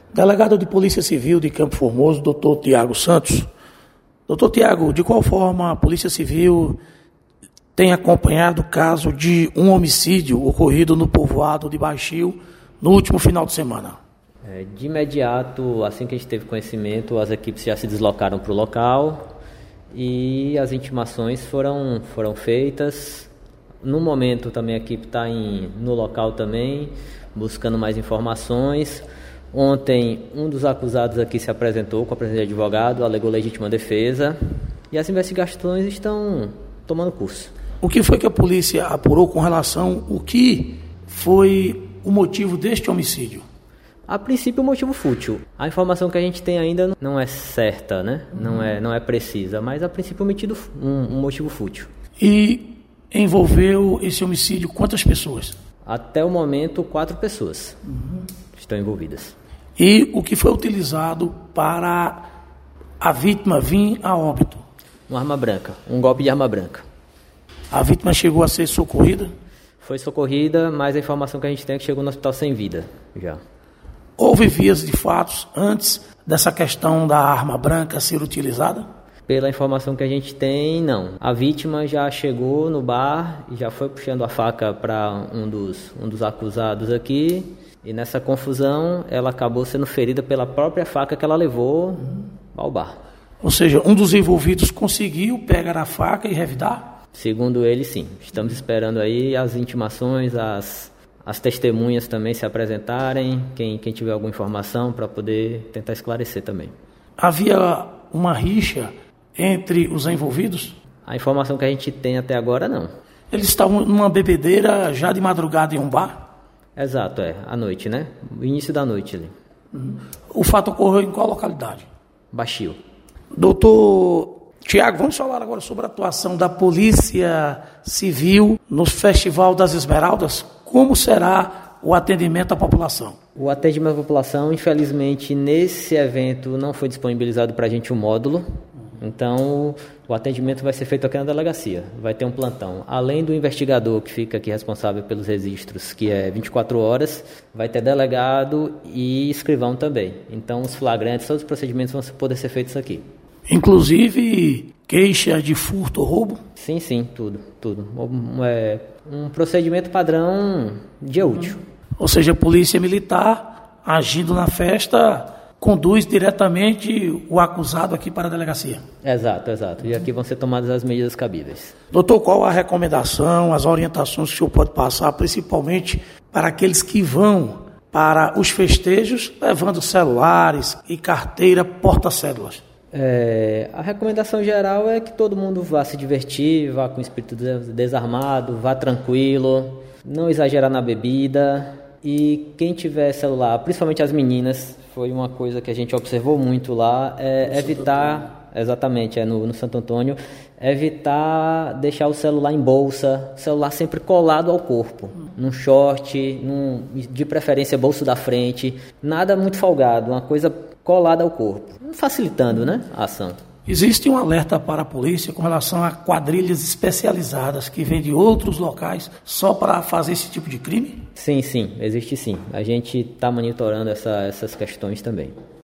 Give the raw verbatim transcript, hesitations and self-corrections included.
Delegado de Polícia Civil de Campo Formoso, doutor Tiago Santos. Doutor Tiago, de qual forma a Polícia Civil tem acompanhado o caso de um homicídio ocorrido no povoado de Baixio no último final de semana? É, de imediato, assim que a gente teve conhecimento, as equipes já se deslocaram para o local e as intimações foram, foram feitas. No momento também a equipe está no local também, buscando mais informações. Ontem, um dos acusados aqui se apresentou com a presença de advogado, alegou legítima defesa e as investigações estão tomando curso. O que foi que a polícia apurou com relação ao que foi o motivo deste homicídio? A princípio, o motivo fútil. A informação que a gente tem ainda não é certa, né? Não é, não é precisa, mas a princípio um, um motivo fútil. E envolveu esse homicídio quantas pessoas? Até o momento, quatro pessoas uhum. estão envolvidas. E o que foi utilizado para a vítima vir a óbito? Uma arma branca, um golpe de arma branca. A vítima chegou a ser socorrida? Foi socorrida, mas a informação que a gente tem é que chegou no hospital sem vida já. Houve vias de fatos antes dessa questão da arma branca ser utilizada? Pela informação que a gente tem, não. A vítima já chegou no bar e já foi puxando a faca para um dos, um dos acusados aqui. E nessa confusão, ela acabou sendo ferida pela própria faca que ela levou ao bar. Ou seja, um dos envolvidos conseguiu pegar a faca e revidar? Segundo ele, sim. Estamos esperando aí as intimações, as, as testemunhas também se apresentarem, quem, quem tiver alguma informação para poder tentar esclarecer também. Havia uma rixa entre os envolvidos? A informação que a gente tem até agora, não. Eles estavam numa bebedeira já de madrugada em um bar? Exato, é, à noite, né? O início da noite ali. O fato ocorreu em qual localidade? Baixio. Doutor Tiago, vamos falar agora sobre a atuação da Polícia Civil no Festival das Esmeraldas. Como será o atendimento à população? O atendimento à população, infelizmente, nesse evento não foi disponibilizado para a gente um módulo. Então, o atendimento vai ser feito aqui na delegacia, vai ter um plantão. Além do investigador que fica aqui responsável pelos registros, que é vinte e quatro horas, vai ter delegado e escrivão também. Então, os flagrantes, todos os procedimentos vão poder ser feitos aqui. Inclusive, queixa de furto ou roubo? Sim, sim, tudo, tudo. Um, é, um procedimento padrão dia útil. Ou seja, a polícia militar, agindo na festa, conduz diretamente o acusado aqui para a delegacia. Exato, exato. E aqui vão ser tomadas as medidas cabíveis. Doutor, qual a recomendação, as orientações que o senhor pode passar, principalmente para aqueles que vão para os festejos, levando celulares e carteira porta-cédulas? É, a recomendação geral é que todo mundo vá se divertir, vá com o espírito desarmado, vá tranquilo, não exagerar na bebida. E quem tiver celular, principalmente as meninas, foi uma coisa que a gente observou muito lá, é evitar, exatamente, é no, no Santo Antônio, evitar deixar o celular em bolsa, o celular sempre colado ao corpo, num short, num, de preferência bolso da frente, nada muito folgado, uma coisa colada ao corpo, facilitando, né, a ação. Existe um alerta para a polícia com relação a quadrilhas especializadas que vêm de outros locais só para fazer esse tipo de crime? Sim, sim, existe sim. A gente está monitorando essa, essas questões também.